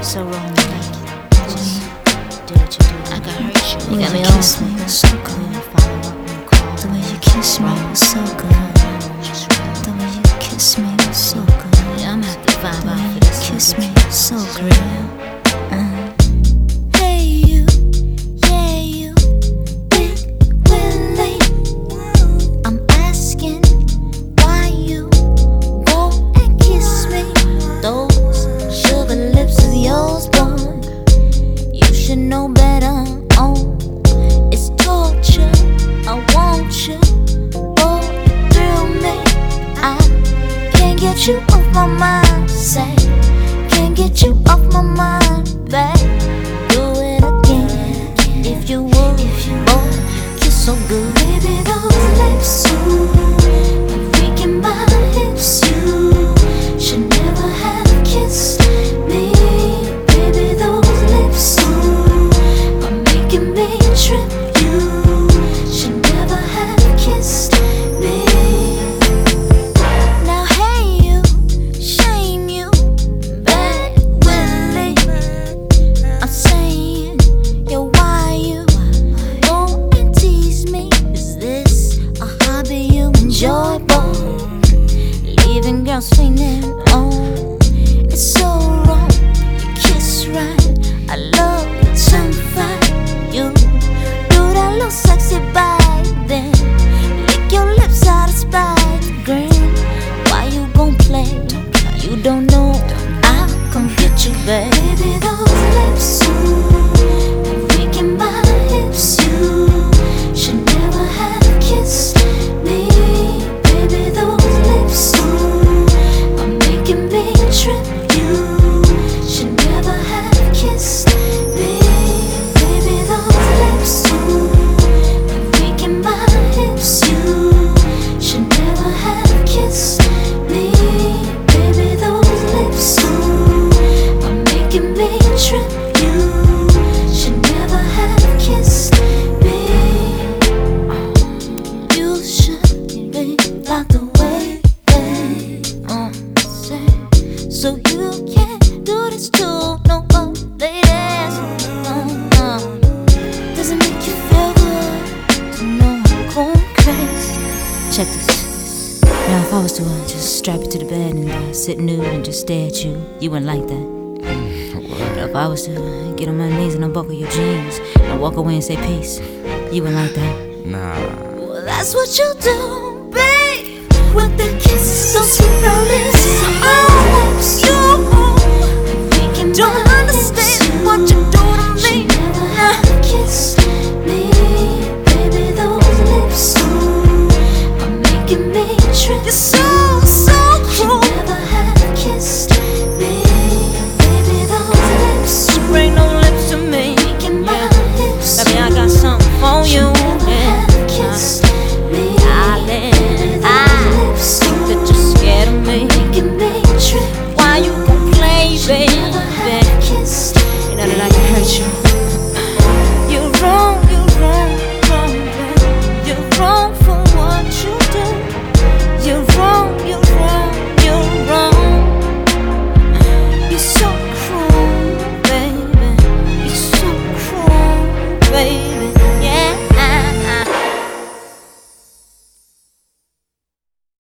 So wrong, you like it. Just do what you do. I got hurt you. You got me all kiss me, it was so good. The way you kiss me was so good. The way you kiss me was so good. Yeah, I'm gonna have to vibe The out way for you this. kiss me was so great. Hey you, yeah you, Big Willie. I'm asking why you go and kiss me. Those sugar lips of yours, boy, you should know better. Oh, it's torture. I want you, oh, you thrill me. I can't get you off my mind. Say, can't get you off my mind, babe. Do it again, if you would. Oh, kiss so good, baby. Those lips, I'm freaking my hips. You should never have kissed me, baby. Those lips are making me trip. You should never have kissed me. Now hey you, shame you, Bad Willie. I'm saying, yo, why you go and tease me? Is this a hobby you enjoy, boy? Leaving girls swinging on, it's so wrong. You kiss right, I love your tongue fight. You do that little sexy bite, then lick your lips out of spite. Grin, why you gon' play? You don't know, I'll come get you, babe. Baby, those lips, I'm freaking my hips. You should never have kissed me, baby. Those lips are making me trip. You should never have kissed me, baby. Those lips are making my hips. You should never have kissed me, baby. Those lips are making me trip. You should never have kissed me. You should be locked away, babe. Say, so you can't do this to no other ladies. Does it make you feel good to know I'm going crazy? Check this. Now, if I was to just strap you to the bed and sit nude and just stare at you, you wouldn't like that. Now, if I was to get on my knees and unbuckle your jeans and walk away and say peace, you wouldn't like that. Nah. Well, that's what you do, babe. With the kisses so sweet, no lips.